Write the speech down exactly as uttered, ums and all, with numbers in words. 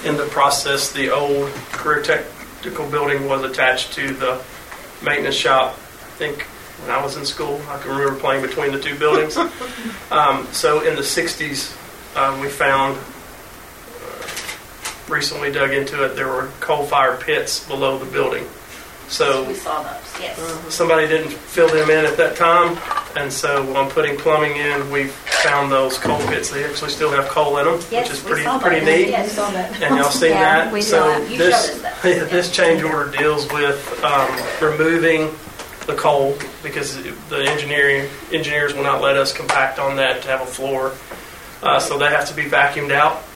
in the process, the old career technical building was attached to the maintenance shop. I think when I was in school, I can remember playing between the two buildings. um, so in the sixties, uh, we found, uh, recently dug into it, there were coal-fired pits below the building. So we saw those, yes. Somebody didn't fill them in at that time, and so when putting plumbing in, we found those coal pits. They actually still have coal in them, Yes, which is we pretty saw pretty that. neat. Yes. We saw that. And y'all seen Yeah, that? we so saw it. You this showed us that. yeah, this change order deals with um, removing the coal because the engineering engineers will not let us compact on that to have a floor. Uh, so they have to be vacuumed out.